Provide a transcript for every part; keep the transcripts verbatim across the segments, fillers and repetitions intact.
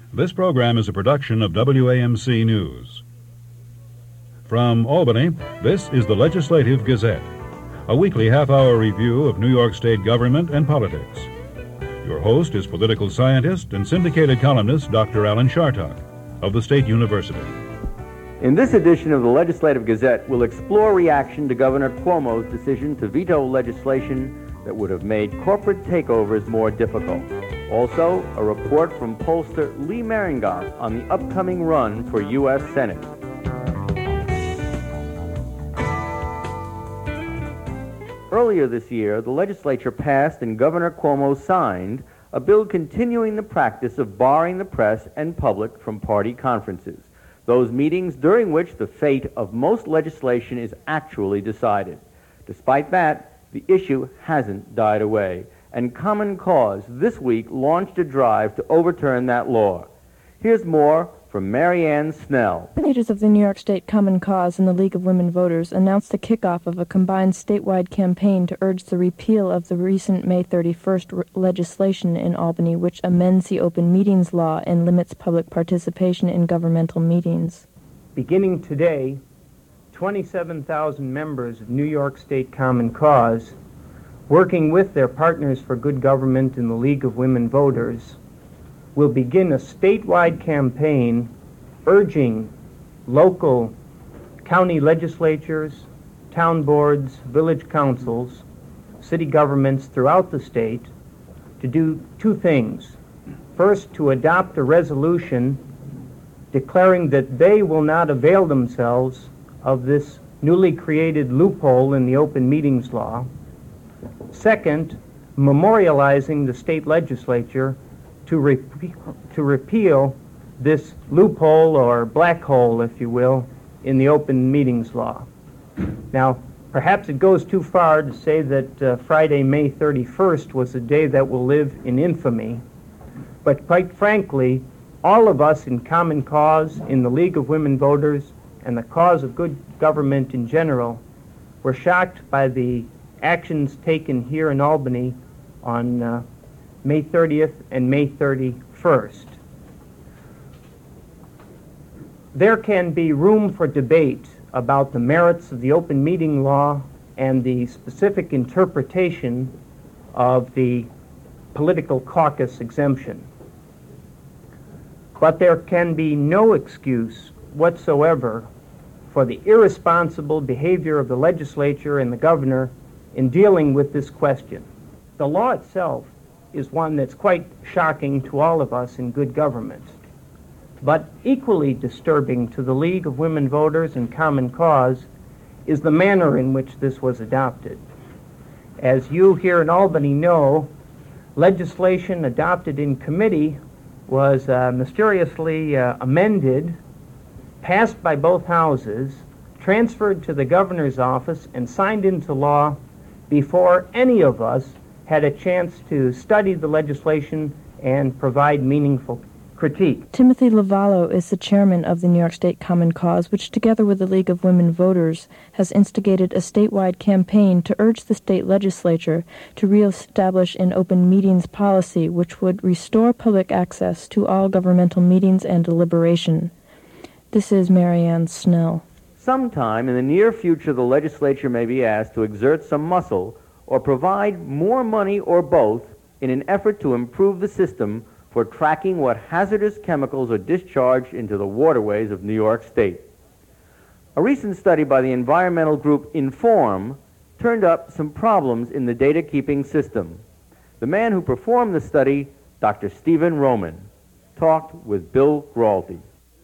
This program is a production of W A M C News. From Albany, this is the Legislative Gazette, a weekly half-hour review of New York State government and politics. Your host is political scientist and syndicated columnist Doctor Alan Chartock of the State University. In this edition of the Legislative Gazette, we'll explore reaction to Governor Cuomo's decision to veto legislation that would have made corporate takeovers more difficult. Also, a report from pollster Lee Marengos on the upcoming run for U S Senate. Earlier this year, the legislature passed and Governor Cuomo signed a bill continuing the practice of barring the press and public from party conferences, those meetings during which the fate of most legislation is actually decided. Despite that, the issue hasn't died away, and Common Cause this week launched a drive to overturn that law. Here's more from Marianne Snell. Leaders of the New York State Common Cause and the League of Women Voters announced the kickoff of a combined statewide campaign to urge the repeal of the recent May thirty-first re- legislation in Albany, which amends the open meetings law and limits public participation in governmental meetings. Beginning today, twenty-seven thousand members of New York State Common Cause, working with their partners for good government in the League of Women Voters, will begin a statewide campaign urging local county legislatures, town boards, village councils, city governments throughout the state to do two things. First, to adopt a resolution declaring that they will not avail themselves of this newly created loophole in the open meetings law. Second, memorializing the state legislature to, repe- to repeal this loophole or black hole, if you will, in the open meetings law. Now, perhaps it goes too far to say that uh, Friday, May thirty-first was a day that will live in infamy, but quite frankly, all of us in Common Cause, in the League of Women Voters, and the cause of good government in general, were shocked by the actions taken here in Albany on uh, May thirtieth and May thirty-first. There can be room for debate about the merits of the open meeting law and the specific interpretation of the political caucus exemption. But there can be no excuse whatsoever for the irresponsible behavior of the legislature and the governor in dealing with this question. The law itself is one that's quite shocking to all of us in good government, but equally disturbing to the League of Women Voters and Common Cause is the manner in which this was adopted. As you here in Albany know, legislation adopted in committee was uh, mysteriously uh, amended, passed by both houses, transferred to the governor's office, and signed into law before any of us had a chance to study the legislation and provide meaningful critique. Timothy Lavallo is the chairman of the New York State Common Cause, which together with the League of Women Voters has instigated a statewide campaign to urge the state legislature to reestablish an open meetings policy which would restore public access to all governmental meetings and deliberation. This is Marianne Snell. Sometime in the near future, the legislature may be asked to exert some muscle or provide more money or both in an effort to improve the system for tracking what hazardous chemicals are discharged into the waterways of New York State. A recent study by the environmental group Inform turned up some problems in the data-keeping system. The man who performed the study, Doctor Stephen Roman, talked with Bill Gralty.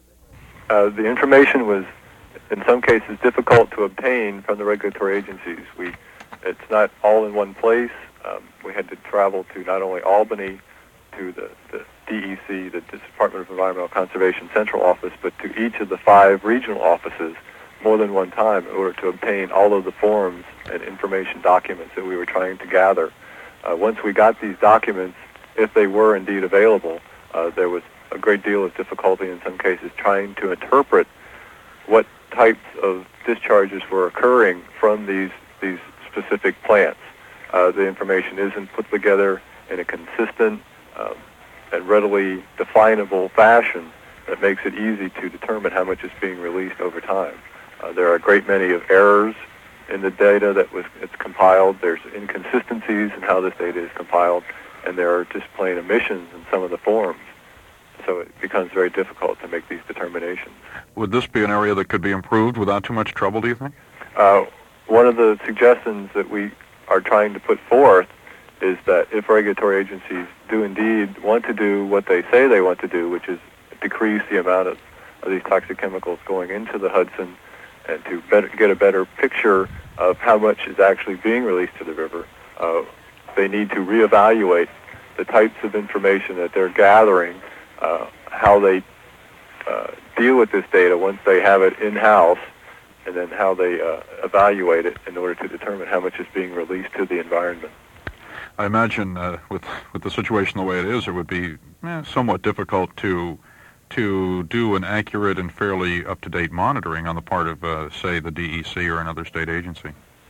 Uh, the information was, in some cases, difficult to obtain from the regulatory agencies. We, it's not all in one place. Um, we had to travel to not only Albany, to the, the D E C, the Department of Environmental Conservation Central Office, but to each of the five regional offices more than one time in order to obtain all of the forms and information documents that we were trying to gather. Uh, once we got these documents, if they were indeed available, uh, there was a great deal of difficulty in some cases trying to interpret what types of discharges were occurring from these these specific plants. Uh, the information isn't put together in a consistent, uh, and readily definable fashion that makes it easy to determine how much is being released over time. Uh, there are a great many of errors in the data that was it's compiled. There's inconsistencies in how this data is compiled, and there are just plain omissions in some of the forms. So it becomes very difficult to make these determinations. Would this be an area that could be improved without too much trouble, do you think? Uh, one of the suggestions that we are trying to put forth is that if regulatory agencies do indeed want to do what they say they want to do, which is decrease the amount of, of these toxic chemicals going into the Hudson and to better, get a better picture of how much is actually being released to the river, uh, they need to reevaluate the types of information that they're gathering, uh, how they uh, deal with this data once they have it in-house, and then how they uh, evaluate it in order to determine how much is being released to the environment. I imagine uh, with with the situation the way it is, it would be eh, somewhat difficult to to do an accurate and fairly up-to-date monitoring on the part of, uh, say, the D E C or another state agency.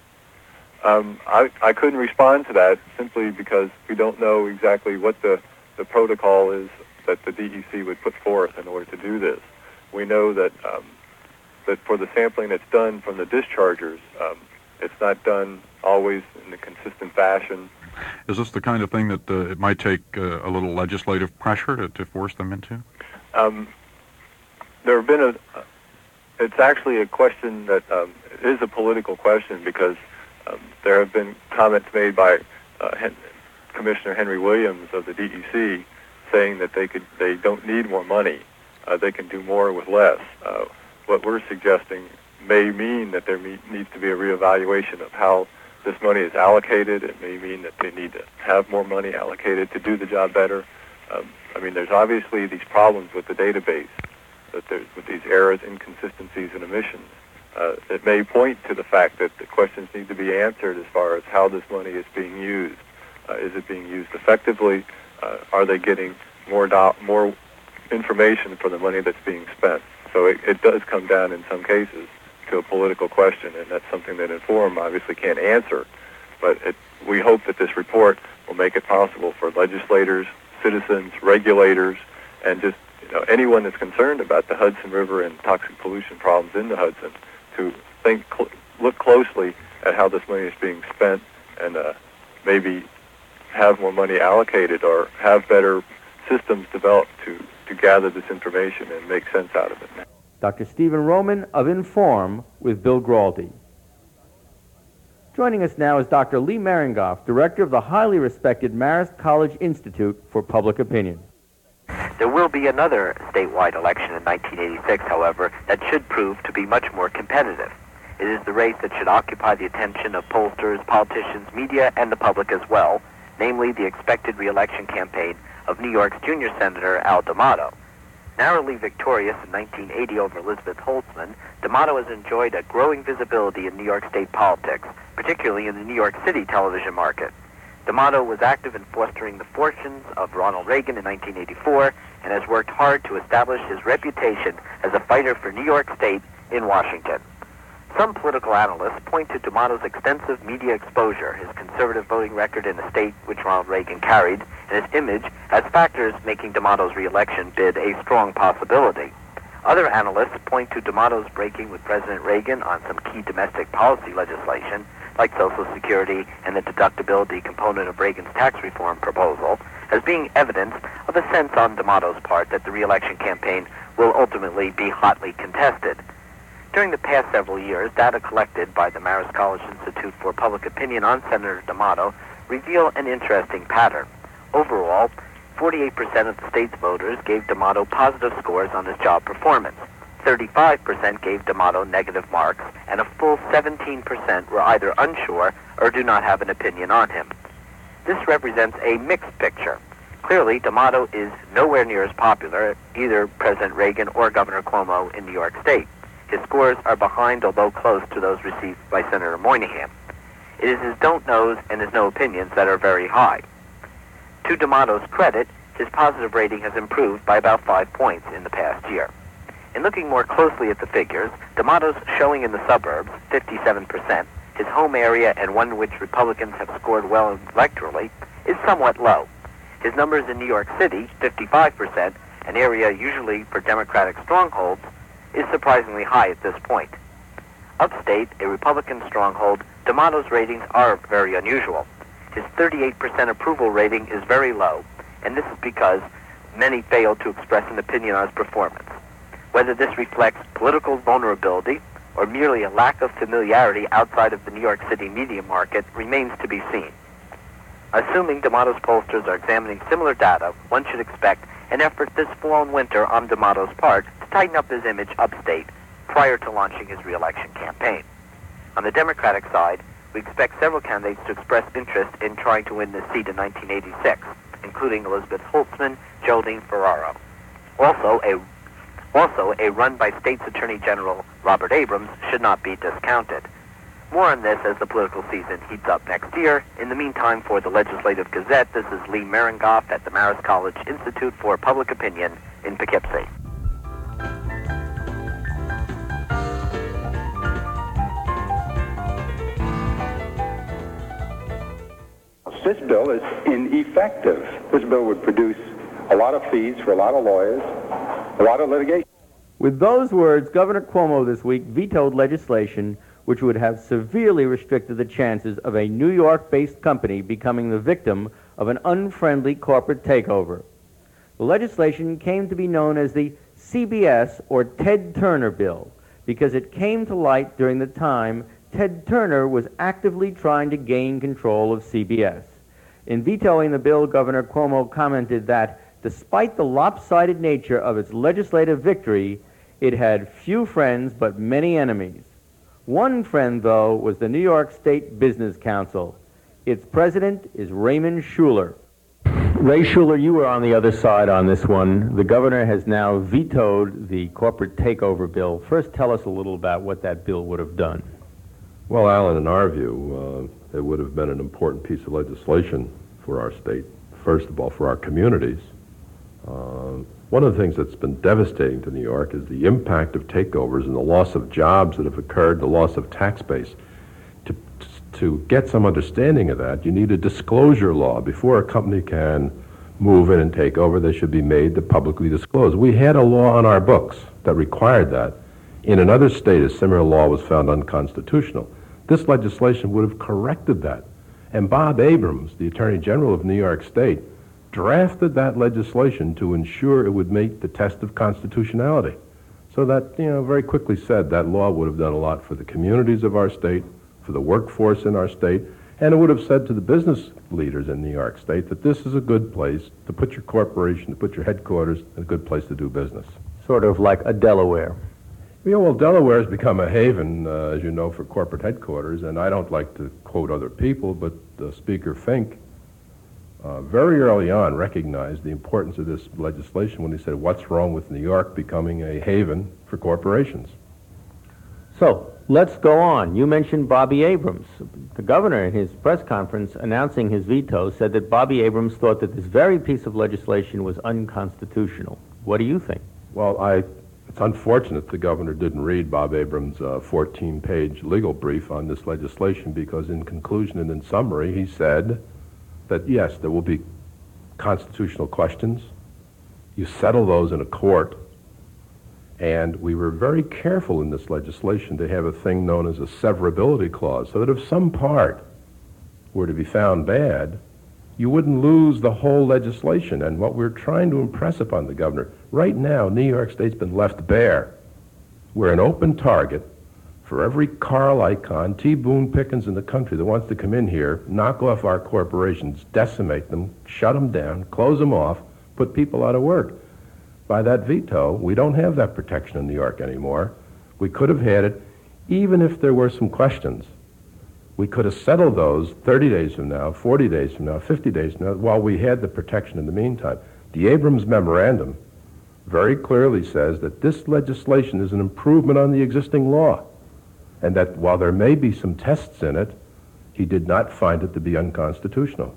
Um, I, I couldn't respond to that simply because we don't know exactly what the, the protocol is that the D E C would put forth in order to do this. We know that um, that for the sampling that's done from the dischargers, um, it's not done always in a consistent fashion. Is this the kind of thing that uh, it might take uh, a little legislative pressure to, to force them into? Um, there have been a, uh, it's actually a question that um, is a political question because um, there have been comments made by uh, Hen- Commissioner Henry Williams of the D E C saying that they could, they don't need more money. Uh, they can do more with less. Uh, what we're suggesting may mean that there me- needs to be a reevaluation of how this money is allocated. It may mean that they need to have more money allocated to do the job better. Um, I mean, there's obviously these problems with the database, that there's with these errors, inconsistencies, and omissions. Uh, it may point to the fact that the questions need to be answered as far as how this money is being used. Uh, is it being used effectively? Uh, are they getting more do- more information for the money that's being spent? So it, it does come down in some cases to a political question, and that's something that Inform obviously can't answer. But it, we hope that this report will make it possible for legislators, citizens, regulators, and just you know anyone that's concerned about the Hudson River and toxic pollution problems in the Hudson to think, cl- look closely at how this money is being spent, and uh, maybe have more money allocated or have better systems developed to, to gather this information and make sense out of it. Doctor Stephen Roman of Inform with Bill Graldi. Joining us now is Doctor Lee Meringoff, director of the highly respected Marist College Institute for Public Opinion. There will be another statewide election in nineteen eighty-six, however, that should prove to be much more competitive. It is the race that should occupy the attention of pollsters, politicians, media, and the public as well, namely the expected re-election campaign of New York's junior Senator Al D'Amato. Narrowly victorious in nineteen eighty over Elizabeth Holtzman, D'Amato has enjoyed a growing visibility in New York state politics, particularly in the New York City television market. D'Amato was active in fostering the fortunes of Ronald Reagan in nineteen eighty-four and has worked hard to establish his reputation as a fighter for New York State in Washington. Some political analysts point to D'Amato's extensive media exposure, his conservative voting record in a state which Ronald Reagan carried, and his image as factors making D'Amato's re-election bid a strong possibility. Other analysts point to D'Amato's breaking with President Reagan on some key domestic policy legislation, like Social Security and the deductibility component of Reagan's tax reform proposal, as being evidence of a sense on D'Amato's part that the re-election campaign will ultimately be hotly contested. During the past several years, data collected by the Marist College Institute for Public Opinion on Senator D'Amato reveal an interesting pattern. Overall, forty-eight percent of the state's voters gave D'Amato positive scores on his job performance. thirty-five percent gave D'Amato negative marks, and a full seventeen percent were either unsure or do not have an opinion on him. This represents a mixed picture. Clearly, D'Amato is nowhere near as popular, either President Reagan or Governor Cuomo in New York State. His scores are behind, although close to those received by Senator Moynihan. It is his don't knows and his no opinions that are very high. To D'Amato's credit, his positive rating has improved by about five points in the past year. In looking more closely at the figures, D'Amato's showing in the suburbs, fifty-seven percent, his home area and one in which Republicans have scored well electorally, is somewhat low. His numbers in New York City, fifty-five percent, an area usually for Democratic strongholds, is surprisingly high at this point. Upstate, a Republican stronghold, D'Amato's ratings are very unusual. His thirty-eight percent approval rating is very low, and this is because many failed to express an opinion on his performance. Whether this reflects political vulnerability or merely a lack of familiarity outside of the New York City media market remains to be seen. Assuming D'Amato's pollsters are examining similar data, one should expect an effort this fall and winter on D'Amato's part to tighten up his image upstate prior to launching his re-election campaign. On the Democratic side, we expect several candidates to express interest in trying to win this seat in nineteen eighty-six, including Elizabeth Holtzman, Geraldine Ferraro. Also, a Also, a run by State's Attorney General Robert Abrams should not be discounted. More on this as the political season heats up next year. In the meantime, for the Legislative Gazette, this is Lee Merengoff at the Marist College Institute for Public Opinion in Poughkeepsie. This bill is ineffective. This bill would produce a lot of fees for a lot of lawyers, a lot of litigation. With those words, Governor Cuomo this week vetoed legislation which would have severely restricted the chances of a New York-based company becoming the victim of an unfriendly corporate takeover. The legislation came to be known as the C B S or Ted Turner Bill because it came to light during the time Ted Turner was actively trying to gain control of C B S. In vetoing the bill, Governor Cuomo commented that despite the lopsided nature of its legislative victory, it had few friends but many enemies. One friend, though, was the New York State Business Council. Its president is Raymond Shuler. Ray Shuler, you were on the other side on this one. The governor has now vetoed the corporate takeover bill. First, tell us a little about what that bill would have done. Well, Alan, in our view, uh, it would have been an important piece of legislation for our state. First of all, for our communities. Uh, one of the things that's been devastating to New York is the impact of takeovers and the loss of jobs that have occurred, the loss of tax base. To, to get some understanding of that, you need a disclosure law. Before a company can move in and take over, they should be made to publicly disclose. We had a law on our books that required that. In another state, a similar law was found unconstitutional. This legislation would have corrected that. And Bob Abrams, the Attorney General of New York State, drafted that legislation to ensure it would meet the test of constitutionality. So that, you know, very quickly said that law would have done a lot for the communities of our state, for the workforce in our state, and it would have said to the business leaders in New York State that this is a good place to put your corporation, to put your headquarters, a good place to do business. Sort of like a Delaware. Yeah, well, Delaware has become a haven, uh, as you know, for corporate headquarters, and I don't like to quote other people, but uh, Speaker Fink uh, very early on recognized the importance of this legislation when he said, what's wrong with New York becoming a haven for corporations? So, let's go on. You mentioned Bobby Abrams. The governor, in his press conference announcing his veto, said that Bobby Abrams thought that this very piece of legislation was unconstitutional. What do you think? Well, I... It's unfortunate the governor didn't read Bob Abrams' uh, fourteen-page legal brief on this legislation because in conclusion and in summary, he said that, yes, there will be constitutional questions. You settle those in a court. And we were very careful in this legislation to have a thing known as a severability clause so that if some part were to be found bad, you wouldn't lose the whole legislation. And what we're trying to impress upon the governor, right now, New York State's been left bare. We're an open target for every Carl Icahn, T. Boone Pickens in the country that wants to come in here, knock off our corporations, decimate them, shut them down, close them off, put people out of work. By that veto, we don't have that protection in New York anymore. We could have had it, even if there were some questions. We could have settled those thirty days from now, forty days from now, fifty days from now, while we had the protection in the meantime. The Abrams Memorandum very clearly says that this legislation is an improvement on the existing law, and that while there may be some tests in it, he did not find it to be unconstitutional.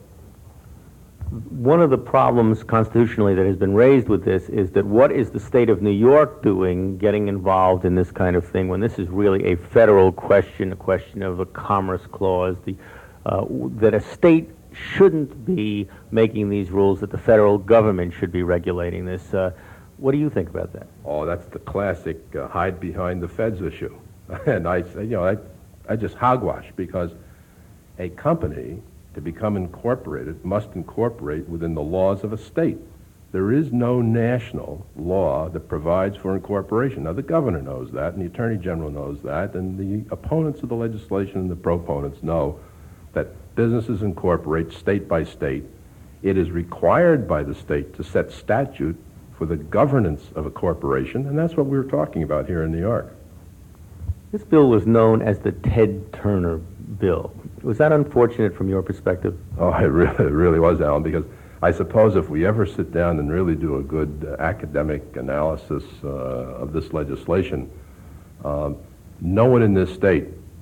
One of the problems constitutionally that has been raised with this is that what is the state of New York doing getting involved in this kind of thing when this is really a federal question, a question of a commerce clause, the, uh, that a state shouldn't be making these rules, that the federal government should be regulating this. Uh, what do you think about that? Oh, that's the classic uh, hide behind the feds issue. And I say, you know, I, I just hogwash, because a company, to become incorporated, must incorporate within the laws of a state. There is no national law that provides for incorporation. Now, the governor knows that, and the attorney general knows that, and the opponents of the legislation and the proponents know that businesses incorporate state by state. It is required by the state to set statute for the governance of a corporation, and that's what we were talking about here in New York. This bill was known as the Ted Turner bill. Was that unfortunate from your perspective? Oh, it really, it really was, Alan, because I suppose if we ever sit down and really do a good uh, academic analysis uh, of this legislation, um, no one in this state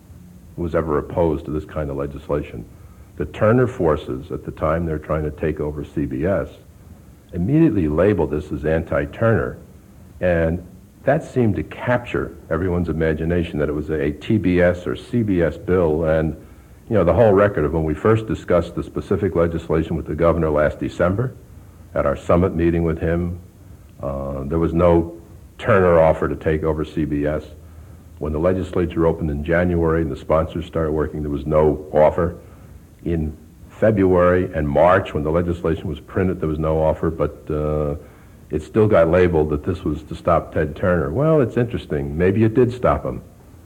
was ever opposed to this kind of legislation. The Turner forces, at the time they're trying to take over C B S, immediately labeled this as anti-Turner, and that seemed to capture everyone's imagination, that it was a T B S or C B S bill. And you know, the whole record of when we first discussed the specific legislation with the governor last December, at our summit meeting with him, uh, there was no Turner offer to take over C B S. When the legislature opened in January and the sponsors started working, there was no offer. In February and March, when the legislation was printed, there was no offer, but uh, it still got labeled that this was to stop Ted Turner. Well, it's interesting. Maybe it did stop him.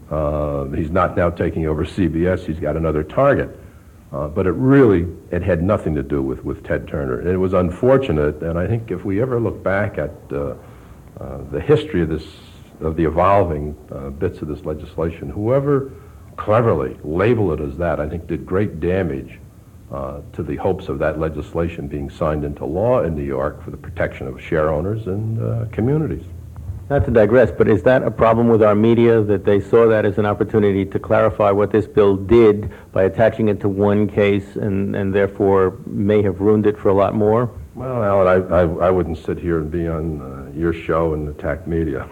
Uh, he's not now taking over C B S. He's got another target. Uh, but it really, it had nothing to do with, with Ted Turner. It was unfortunate, and I think if we ever look back at uh, uh, the history of this, of the evolving uh, bits of this legislation, whoever cleverly labeled it as that, I think did great damage uh, to the hopes of that legislation being signed into law in New York for the protection of share owners and uh, communities. Not to digress, but is that a problem with our media, that they saw that as an opportunity to clarify what this bill did by attaching it to one case, and, and therefore may have ruined it for a lot more? Well, Alan, I, I, I wouldn't sit here and be on uh, your show and attack media.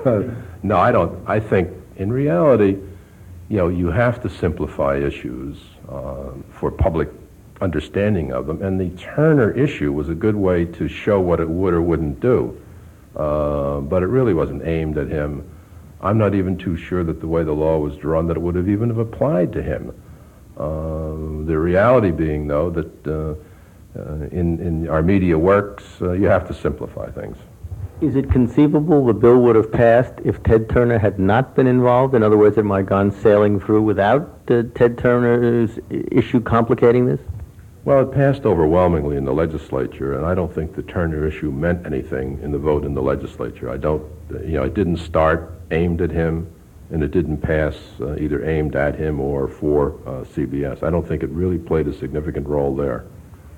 No, I don't. I think, in reality, you know, you have to simplify issues uh, for public understanding of them, and the Turner issue was a good way to show what it would or wouldn't do. Uh, but it really wasn't aimed at him. I'm not even too sure that the way the law was drawn that it would have even have applied to him. Uh, the reality being, though, that uh, uh, in, in our media works, uh, you have to simplify things. Is it conceivable the bill would have passed if Ted Turner had not been involved? In other words, it might have gone sailing through without uh, Ted Turner's issue complicating this? Well, it passed overwhelmingly in the legislature, and I don't think the Turner issue meant anything in the vote in the legislature. I don't, you know, it didn't start aimed at him, and it didn't pass uh, either aimed at him or for uh, C B S. I don't think it really played a significant role there.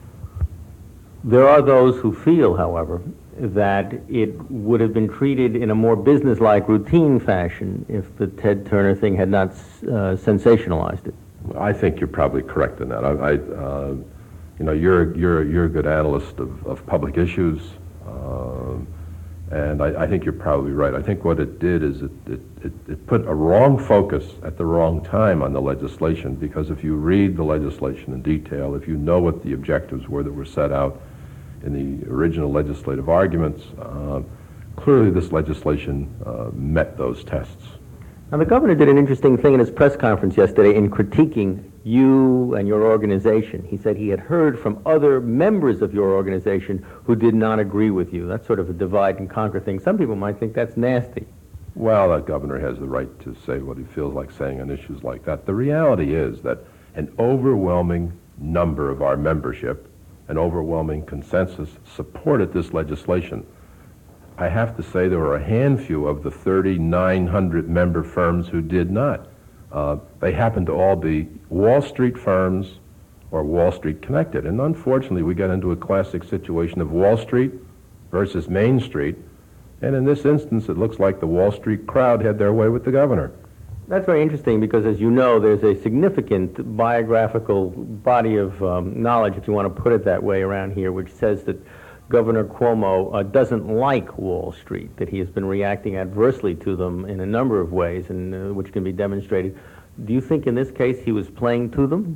There are those who feel, however, that it would have been treated in a more business-like, routine fashion if the Ted Turner thing had not uh, sensationalized it. I think you're probably correct in that. I, I uh, you know, you're you're you're a good analyst of, of public issues, uh, and I, I think you're probably right. I think what it did is it, it, it, it put a wrong focus at the wrong time on the legislation, because if you read the legislation in detail, if you know what the objectives were that were set out in the original legislative arguments, uh, clearly this legislation uh, met those tests. Now, the governor did an interesting thing in his press conference yesterday in critiquing you and your organization. He said he had heard from other members of your organization who did not agree with you. That's sort of a divide and conquer thing. Some people might think that's nasty. Well, the governor has the right to say what he feels like saying on issues like that. The reality is that an overwhelming number of our membership, an overwhelming consensus, supported this legislation. I have to say there were a handful of the thirty-nine hundred member firms who did not. Uh, they happened to all be Wall Street firms or Wall Street connected. And unfortunately, we got into a classic situation of Wall Street versus Main Street. And in this instance, it looks like the Wall Street crowd had their way with the governor. That's very interesting because, as you know, there's a significant biographical body of um, knowledge, if you want to put it that way, around here, which says that Governor Cuomo uh, doesn't like Wall Street, that he has been reacting adversely to them in a number of ways, and uh, which can be demonstrated. Do you think in this case he was playing to them?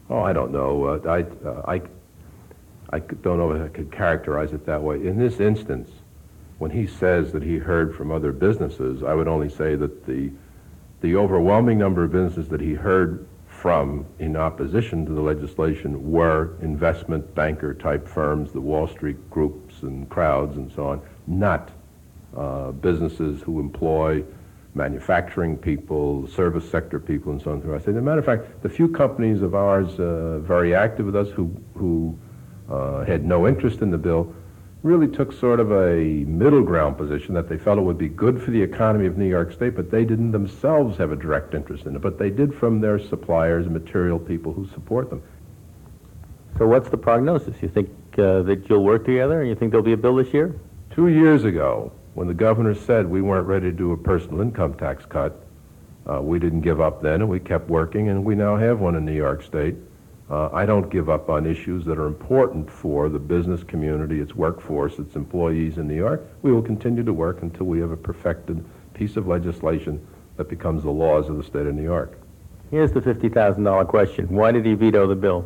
Oh, I don't know. Uh, I, uh, I, I don't know if I could characterize it that way. In this instance, when he says that he heard from other businesses, I would only say that the, the overwhelming number of businesses that he heard from in opposition to the legislation were investment banker-type firms, the Wall Street groups and crowds and so on, not uh, businesses who employ manufacturing people, service sector people, and so on. I say, as a matter of fact, the few companies of ours uh, very active with us who, who uh, had no interest in the bill really took sort of a middle ground position that they felt it would be good for the economy of New York State, but they didn't themselves have a direct interest in it, but they did from their suppliers and material people who support them. So what's the prognosis? You think uh, that you'll work together, and you think there'll be a bill this year? Two years ago, when the governor said we weren't ready to do a personal income tax cut, uh, we didn't give up then, and we kept working, and we now have one in New York State. Uh, I don't give up on issues that are important for the business community, its workforce, its employees in New York. We will continue to work until we have a perfected piece of legislation that becomes the laws of the state of New York. Here's the fifty thousand dollar question. Why did he veto the bill?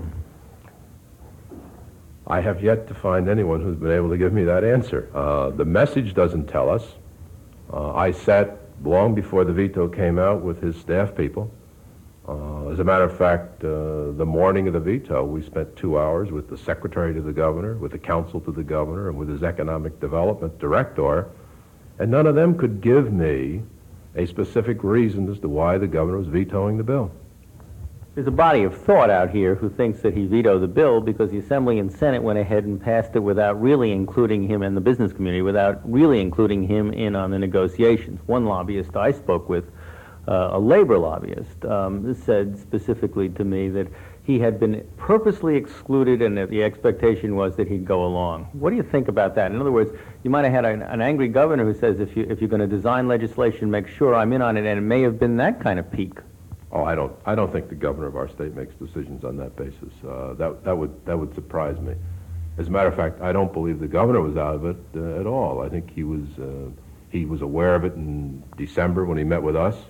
I have yet to find anyone who's been able to give me that answer. Uh, the message doesn't tell us. Uh, I sat long before the veto came out with his staff people. Uh, as a matter of fact, uh, the morning of the veto, we spent two hours with the secretary to the governor, with the counsel to the governor, and with his economic development director, and none of them could give me a specific reason as to why the governor was vetoing the bill. There's a body of thought out here who thinks that he vetoed the bill because the Assembly and Senate went ahead and passed it without really including him and the business community, without really including him in on the negotiations. One lobbyist I spoke with, uh, a labor lobbyist, um, said specifically to me that he had been purposely excluded and that the expectation was that he'd go along. What do you think about that? In other words, you might have had an, an angry governor who says, if, you, if you're going to design legislation, make sure I'm in on it, and it may have been that kind of peak. Oh, I don't. I don't think the governor of our state makes decisions on that basis. Uh, that that would that would surprise me. As a matter of fact, I don't believe the governor was out of it uh, at all. I think he was uh, he was aware of it in December when he met with us.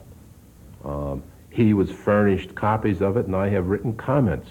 Um, he was furnished copies of it, and I have written comments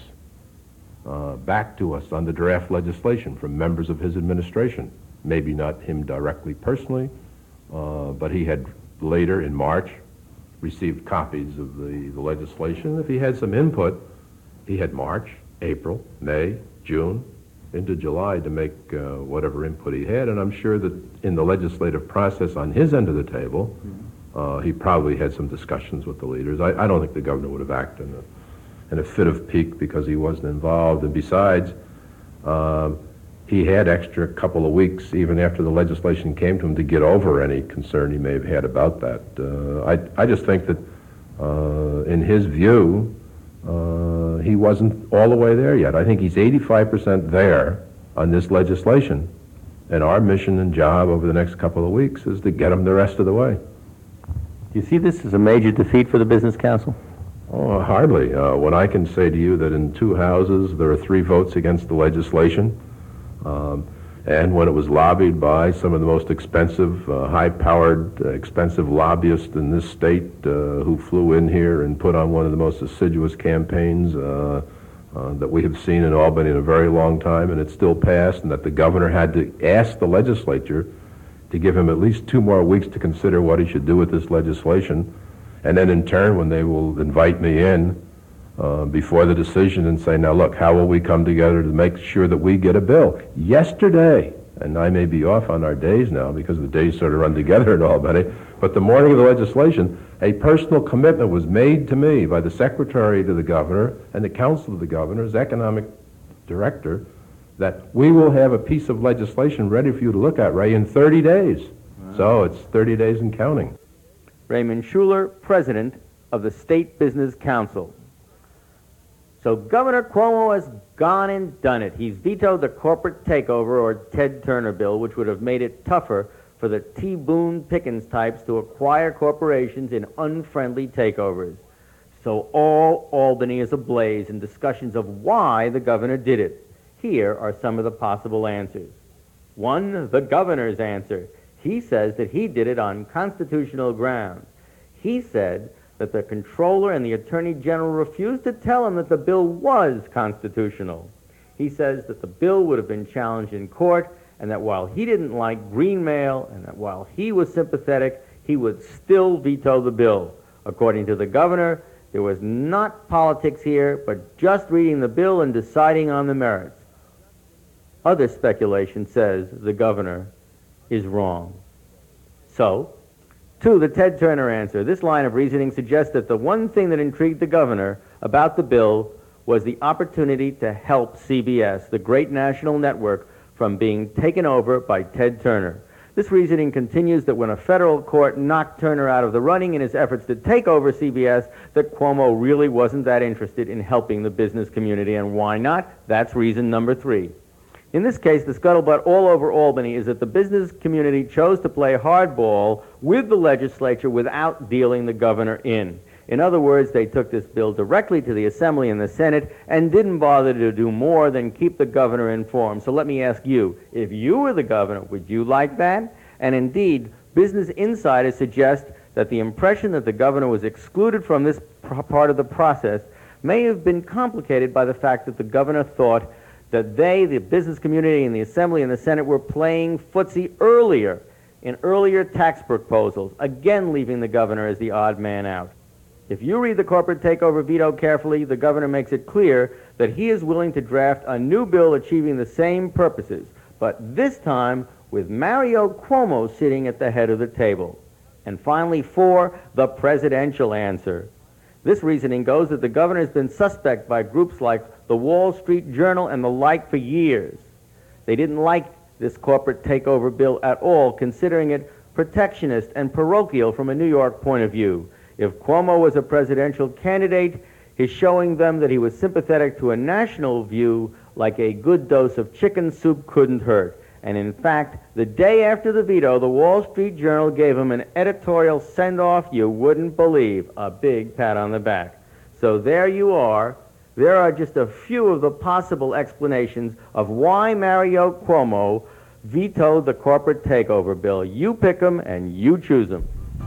uh, back to us on the draft legislation from members of his administration. Maybe not him directly personally, uh, but he had later in March received copies of the, the legislation. If he had some input, he had March, April, May, June, into July to make uh, whatever input he had, and I'm sure that in the legislative process on his end of the table, uh, he probably had some discussions with the leaders. I, I don't think the governor would have acted in a, in a fit of pique because he wasn't involved, and besides, uh, he had extra couple of weeks, even after the legislation came to him, to get over any concern he may have had about that. Uh, I, I just think that, uh, in his view, uh, he wasn't all the way there yet. I think he's eighty-five percent there on this legislation, and our mission and job over the next couple of weeks is to get him the rest of the way. Do you see this as a major defeat for the Business Council? Oh, hardly. Uh, when I can say to you that in two houses there are three votes against the legislation, Um, and when it was lobbied by some of the most expensive, uh, high-powered, uh, expensive lobbyists in this state uh, who flew in here and put on one of the most assiduous campaigns uh, uh, that we have seen in Albany in a very long time, and it still passed, and that the governor had to ask the legislature to give him at least two more weeks to consider what he should do with this legislation, and then in turn, when they will invite me in Uh, before the decision and say, now look, how will we come together to make sure that we get a bill? Yesterday, and I may be off on our days now because the days sort of run together in Albany, but the morning of the legislation, a personal commitment was made to me by the secretary to the governor and the counsel to the governor, his economic director, that we will have a piece of legislation ready for you to look at, Ray, in thirty days. Wow. So it's thirty days and counting. Raymond Shuler, president of the State Business Council. So Governor Cuomo has gone and done it. He's vetoed the corporate takeover, or Ted Turner bill, which would have made it tougher for the T. Boone Pickens types to acquire corporations in unfriendly takeovers. So all Albany is ablaze in discussions of why the governor did it. Here are some of the possible answers. One, the governor's answer. He says that he did it on constitutional grounds. He said that the Comptroller and the Attorney General refused to tell him that the bill was constitutional. He says that the bill would have been challenged in court, and that while he didn't like green mail, and that while he was sympathetic, he would still veto the bill. According to the governor, there was not politics here, but just reading the bill and deciding on the merits. Other speculation says the governor is wrong. So, to the Ted Turner answer, this line of reasoning suggests that the one thing that intrigued the governor about the bill was the opportunity to help C B S, the great national network, from being taken over by Ted Turner. This reasoning continues that when a federal court knocked Turner out of the running in his efforts to take over C B S, that Cuomo really wasn't that interested in helping the business community. And why not? That's reason number three. In this case, the scuttlebutt all over Albany is that the business community chose to play hardball with the legislature without dealing the governor in. In other words, they took this bill directly to the Assembly and the Senate and didn't bother to do more than keep the governor informed. So let me ask you, if you were the governor, would you like that? And indeed, Business Insider suggests that the impression that the governor was excluded from this pr- part of the process may have been complicated by the fact that the governor thought that they, the business community and the Assembly and the Senate, were playing footsie earlier, in earlier tax proposals, again leaving the governor as the odd man out. If you read the corporate takeover veto carefully, the governor makes it clear that he is willing to draft a new bill achieving the same purposes, but this time with Mario Cuomo sitting at the head of the table. And finally, four, the presidential answer. This reasoning goes that the governor has been suspect by groups like the Wall Street Journal and the like for years. They didn't like this corporate takeover bill at all, considering it protectionist and parochial from a New York point of view. If Cuomo was a presidential candidate, his showing them that he was sympathetic to a national view like a good dose of chicken soup couldn't hurt. And in fact, the day after the veto, the Wall Street Journal gave him an editorial send-off you wouldn't believe, a big pat on the back. So there you are. There are just a few of the possible explanations of why Mario Cuomo vetoed the corporate takeover bill. You pick them and you choose them.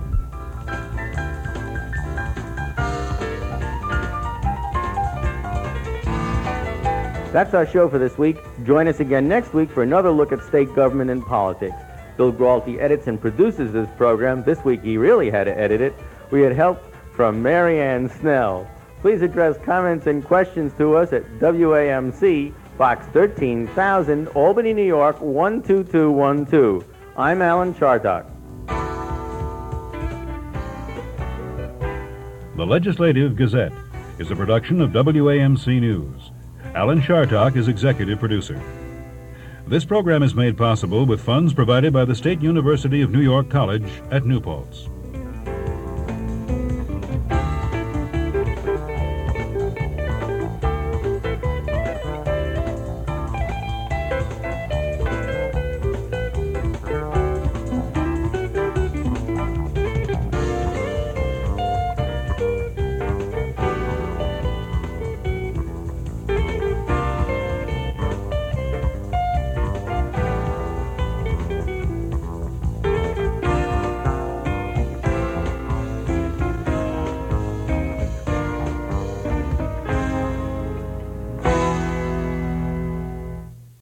That's our show for this week. Join us again next week for another look at state government and politics. Bill Gralty edits and produces this program. This week he really had to edit it. We had help from Marianne Snell. Please address comments and questions to us at W A M C, Box thirteen thousand, Albany, New York, one two two one two. I'm Alan Chartock. The Legislative Gazette is a production of W A M C News. Alan Chartock is executive producer. This program is made possible with funds provided by the State University of New York College at New Paltz.